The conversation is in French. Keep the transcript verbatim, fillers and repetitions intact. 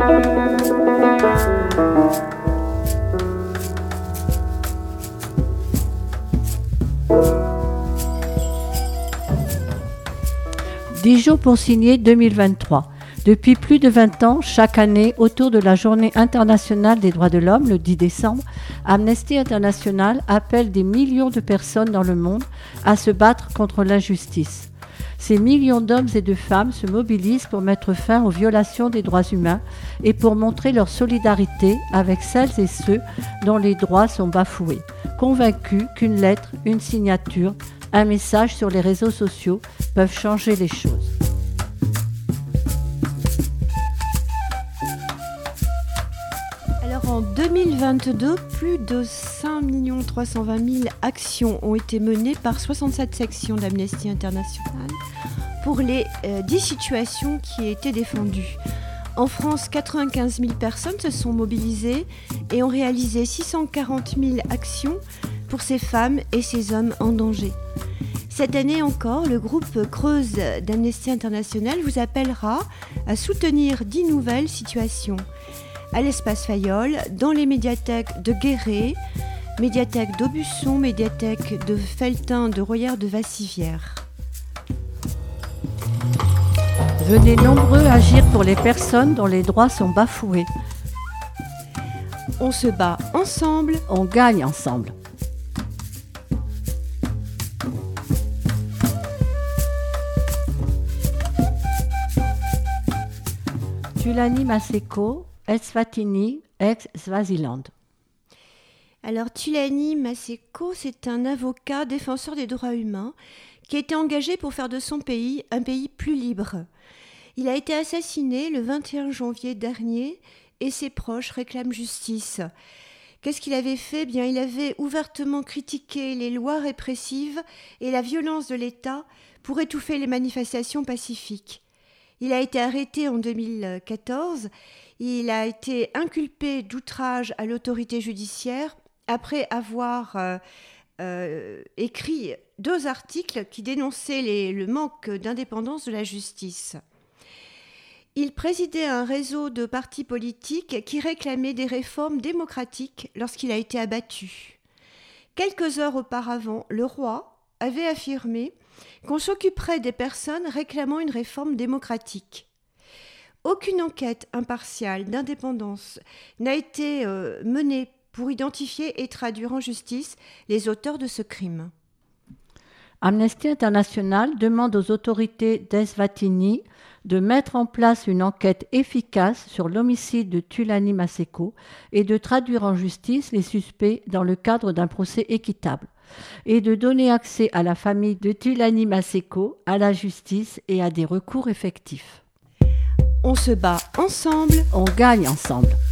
dix jours pour signer deux mille vingt-trois. Depuis plus de vingt ans, chaque année, autour de la Journée internationale des droits de l'homme, le dix décembre, Amnesty International appelle des millions de personnes dans le monde à se battre contre l'injustice. Ces millions d'hommes et de femmes se mobilisent pour mettre fin aux violations des droits humains et pour montrer leur solidarité avec celles et ceux dont les droits sont bafoués, convaincus qu'une lettre, une signature, un message sur les réseaux sociaux peuvent changer les choses. Alors en deux mille vingt-deux, plus de cinq millions trois cent vingt mille actions ont été menées par soixante-sept sections d'Amnesty International pour les euh, dix situations qui étaient défendues. En France, quatre-vingt-quinze mille personnes se sont mobilisées et ont réalisé six cent quarante mille actions pour ces femmes et ces hommes en danger. Cette année encore, le groupe Creuse d'Amnesty International vous appellera à soutenir dix nouvelles situations. À l'espace Fayol, dans les médiathèques de Guéret, médiathèque d'Aubusson, médiathèque de Felletin, de Royères de Vassivière. Venez nombreux agir pour les personnes dont les droits sont bafoués. On se bat ensemble, on gagne ensemble. Thulani Maseko, Eswatini, ex-Swaziland. Alors Thulani Maseko, c'est un avocat défenseur des droits humains qui a été engagé pour faire de son pays un pays plus libre. Il a été assassiné le vingt et un janvier dernier et ses proches réclament justice. Qu'est-ce qu'il avait fait ? Bien, il avait ouvertement critiqué les lois répressives et la violence de l'État pour étouffer les manifestations pacifiques. Il a été arrêté en deux mille quatorze. Il a été inculpé d'outrage à l'autorité judiciaire après avoir euh, euh, écrit deux articles qui dénonçaient les, le manque d'indépendance de la justice. Il présidait un réseau de partis politiques qui réclamaient des réformes démocratiques lorsqu'il a été abattu. Quelques heures auparavant, le roi avait affirmé qu'on s'occuperait des personnes réclamant une réforme démocratique. Aucune enquête impartiale d'indépendance n'a été euh, menée pour identifier et traduire en justice les auteurs de ce crime. Amnesty International demande aux autorités d'Eswatini de mettre en place une enquête efficace sur l'homicide de Thulani Maseko et de traduire en justice les suspects dans le cadre d'un procès équitable, et de donner accès à la famille de Thulani Maseko, à la justice et à des recours effectifs. On se bat ensemble, on gagne ensemble.